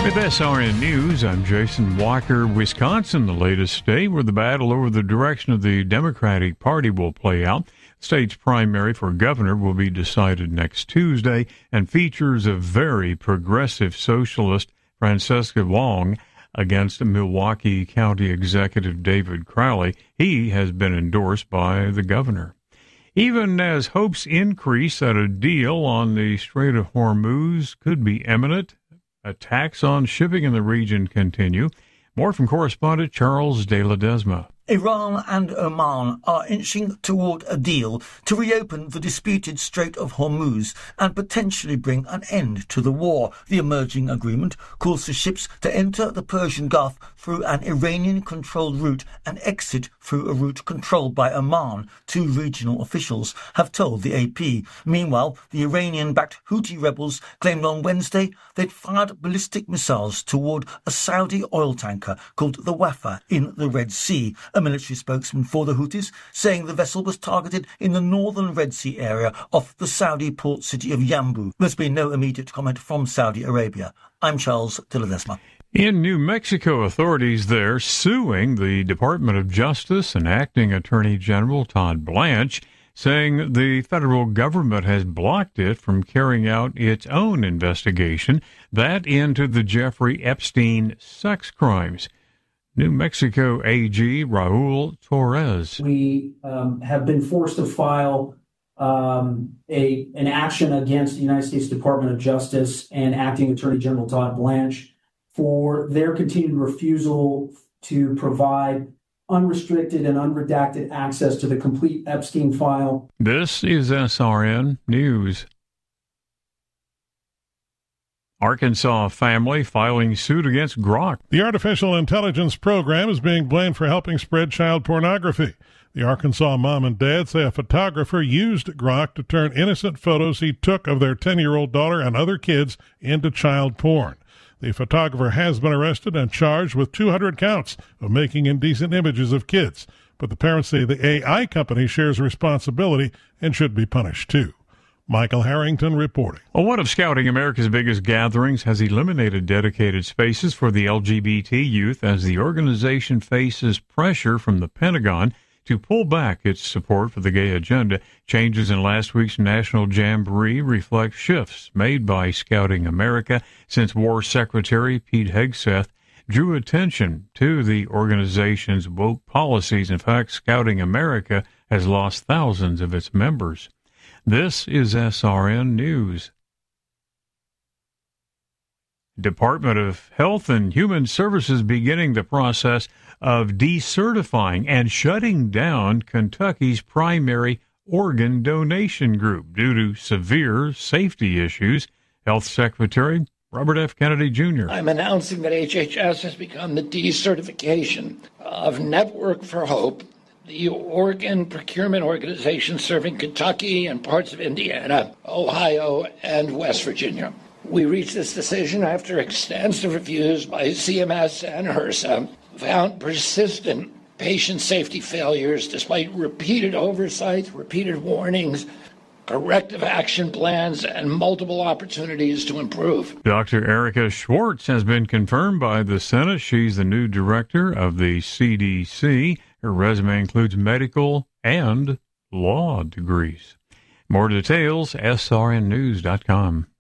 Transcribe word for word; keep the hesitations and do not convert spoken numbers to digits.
With S R N News, I'm Jason Walker. Wisconsin, the latest state where the battle over the direction of the Democratic Party will play out. The state's primary for governor will be decided next Tuesday and features a very progressive socialist, Francesca Wong, against Milwaukee County Executive David Crowley. He has been endorsed by the governor. Even as hopes increase that a deal on the Strait of Hormuz could be imminent, attacks on shipping in the region continue. More from correspondent Charles de Ledesma. Iran and Oman are inching toward a deal to reopen the disputed Strait of Hormuz and potentially bring an end to the war. The emerging agreement calls for ships to enter the Persian Gulf through an Iranian-controlled route and exit through a route controlled by Oman, two regional officials have told the A P. Meanwhile, the Iranian-backed Houthi rebels claimed on Wednesday they'd fired ballistic missiles toward a Saudi oil tanker called the Wafa in the Red Sea. A military spokesman for the Houthis saying the vessel was targeted in the northern Red Sea area off the Saudi port city of Yanbu. There's been no immediate comment from Saudi Arabia. I'm Charles de Ledesma. In New Mexico, authorities there suing the Department of Justice and Acting Attorney General Todd Blanche, saying the federal government has blocked it from carrying out its own investigation, that into the Jeffrey Epstein sex crimes. New Mexico A G Raul Torres. We um, have been forced to file um, a an action against the United States Department of Justice and Acting Attorney General Todd Blanche for their continued refusal to provide unrestricted and unredacted access to the complete Epstein file. This is S R N News. Arkansas family filing suit against Grok. The artificial intelligence program is being blamed for helping spread child pornography. The Arkansas mom and dad say a photographer used Grok to turn innocent photos he took of their ten-year-old daughter and other kids into child porn. The photographer has been arrested and charged with two hundred counts of making indecent images of kids. But the parents say the A I company shares responsibility and should be punished too. Michael Harrington reporting. Well, one of Scouting America's biggest gatherings has eliminated dedicated spaces for the L G B T youth as the organization faces pressure from the Pentagon to pull back its support for the gay agenda. Changes in last week's National Jamboree reflect shifts made by Scouting America since War Secretary Pete Hegseth drew attention to the organization's woke policies. In fact, Scouting America has lost thousands of its members. This is S R N News. Department of Health and Human Services beginning the process of decertifying and shutting down Kentucky's primary organ donation group due to severe safety issues. Health Secretary Robert F. Kennedy Junior I'm announcing that H H S has become the decertification of Network for Hope, the organ procurement organization serving Kentucky and parts of Indiana, Ohio, and West Virginia. We reached this decision after extensive reviews by C M S and HRSA found persistent patient safety failures despite repeated oversight, repeated warnings, corrective action plans, and multiple opportunities to improve. Doctor Erica Schwartz has been confirmed by the Senate. She's the new director of the C D C. Her resume includes medical and law degrees. More details, S R N news dot com.